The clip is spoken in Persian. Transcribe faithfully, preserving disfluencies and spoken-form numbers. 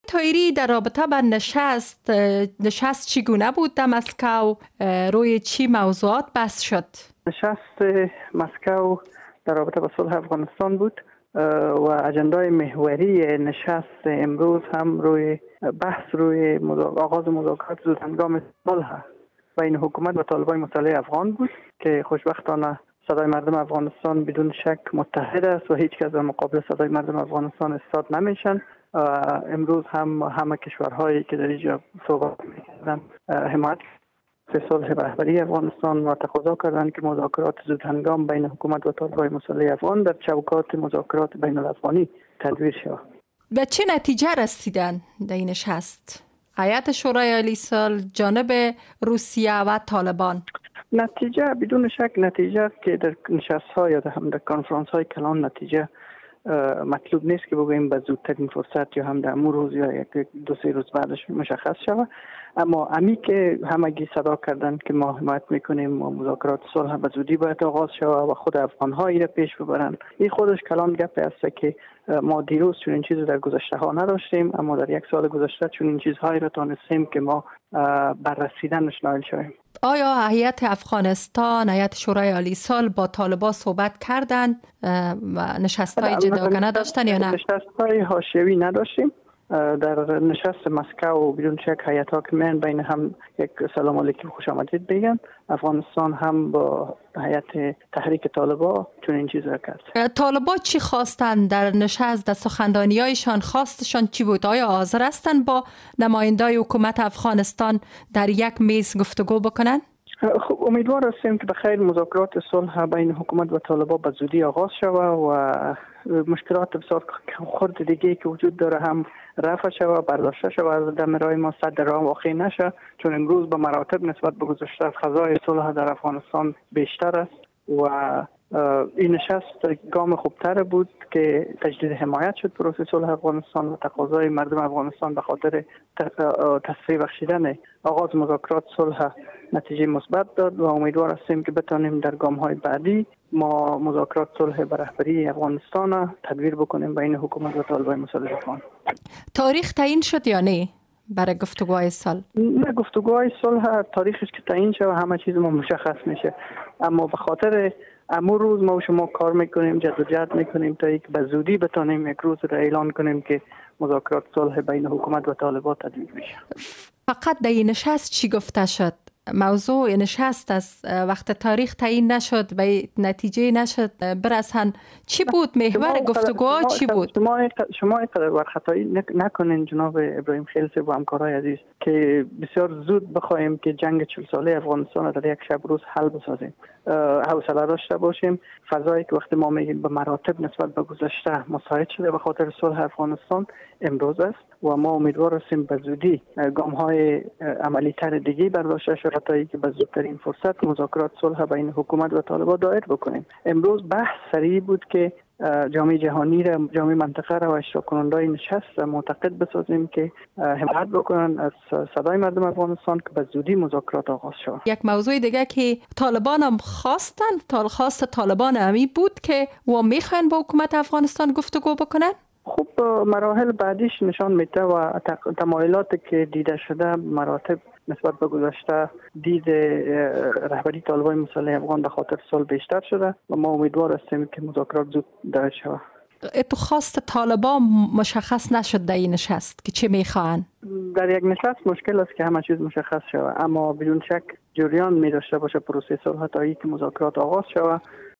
طاهری در رابطه با نشست نشست چگونه بود در مسکو؟ روی چی موضوعات بحث شد؟ نشست مسکو در رابطه با صلح افغانستان بود و اجندای محوری نشست امروز هم روی بحث روی آغاز مذاکرات زودهنگام صلح بین حکومت و طالبان مسلح افغان بود که خوشبختانه صدای مردم افغانستان بدون شک متحد است و هیچ کس در مقابل صدای مردم افغانستان ایستاد نمیشن. امروز هم همه کشورهایی که در اینجا صحبت می‌کردن حمایت صلح رهبری افغانستان و تقاضا کردند که مذاکرات زودهنگام بین حکومت و طالبان مسلح افغان در چوکات مذاکرات بین الافغانی تدویر شود. به چه نتیجه رسیدن در این نشست؟ هیئت شورای عالی صلح، جانب روسیه و طالبان. نتیجه بدون شک نتیجه است که در نشست‌ها یا هم در کنفرانس‌های کلان نتیجه مطلوب نیست که بگوییم به زودترین فرصت یا هم در امور روز یا یک دو سه روز بعدش مشخص شود، اما امی که همگی صدا کردن که ما حمایت میکنیم و مذاکرات صلح به زودی باید آغاز شود و خود افغان‌ها را پیش ببرند. این خودش کلان گپ است که ما دیروز چون این چیزی در گذشته ها نداشتیم، اما در یک سال گذشته چون این چیزهایی را تانستیم که ما بررسیدنش نایل شویم. آیا هیئت افغانستان، هیئت شورای عالی صلح با طالبان صحبت کردند و نشست‌های جداگانه داشتن یا نه؟ نشست‌های حاشیه‌ای نداشتیم. در نشست مسکو بدون شک هیئت‌ها که میان بین هم یک سلام علیکم خوش آمدید بگن. افغانستان هم با هیئت تحریک طالبان چون این چیز را کرد. طالبان چی خواستند در نشست؟ در سخنرانی‌هایشان خواستشان چی بود؟ آیا حاضر هستند با نمایندای حکومت افغانستان در یک میز گفتگو بکنند؟ خب امیدوار هستیم که بخیر مذاکرات صلح بین حکومت و طالبان به زودی آغاز شود و مشکلات بسیار خرد دیگه که وجود داره هم رفع شود، برداشته شود، در مرای ما صد راه واقع نشه، چون امروز به مراتب نسبت به گذشته فضای صلح در افغانستان بیشتر است و این نشست گام خوبتر بود که تجدید حمایت شد پروسه صلح افغانستان و تقاضای مردم افغانستان به خاطر تصفیه بخشیدن آغاز مذاکرات صلح نتیجه مثبت داد و امیدوار هستیم که بتانیم در گام‌های بعدی ما مذاکرات صلح به رهبری افغانستان تدویر بکنیم بین حکومت و طالبان مسلح افغان. تاریخ تعیین شد یا نه برای گفتگوهای صلح؟ نه، گفتگوهای صلح تاریخش که تعیین شد و همه چیز ما مشخص میشه، اما به خاطر امور روز ما و شما کار میکنیم، جد و جهد میکنیم تا یک به زودی بتانیم یک روز را اعلان کنیم که مذاکرات صلح بین حکومت و طالبان تدویر میشه. فقط در این نشست چی گفته شد؟ موضوع نشست از وقت تاریخ تعیین نشد و نتیجه نشد برسن چی بود؟ محور گفتگوها چی بود؟ شما شما اینقدر برخطایی نکنین جناب ابراهیم خلیلزاده و همکارای عزیز که بسیار زود بخوایم که جنگ چهل ساله افغانستان در یک شب روز حل بسازیم. حوصله داشته باشیم. فضایی که وقتی ما میگیم به مراتب نسبت به گذشته مساعد شده به خاطر صلح افغانستان امروز است و ما امیدوار هستیم به زودی گام‌های عملی تر دیگه برداشته شود تا اینکه به زودترین فرصت مذاکرات صلح بین حکومت و طالبان دایر بکنیم. امروز بحث سریع بود که جامعه جهانی را، جامعه منطقه را و اشتراک کنندگان نشست را معتقد بسازیم که حمایت بکنن از صدای مردم افغانستان که به زودی مذاکرات آغاز شود. یک موضوع دیگه که طالبان هم خواستن، تا خواست طالبان همی بود که و میخواین با حکومت افغانستان گفتگو بکنن؟ خب مراحل بعدیش نشان میده و تمایلاتی که دیده شده مراتب نسبت به گذشته دید رهبری طالبان مسلح افغان به خاطر صلح بیشتر شده و ما امیدوار هستیم که مذاکرات زود دایر شود. تو خواست طالبان مشخص نشد در این نشست که چه میخوان؟ در یک نشست مشکل است که همه چیز مشخص شود، اما بدون شک جریان می داشته باشه پروسه صلح تا اینکه مذاکرات آغاز شود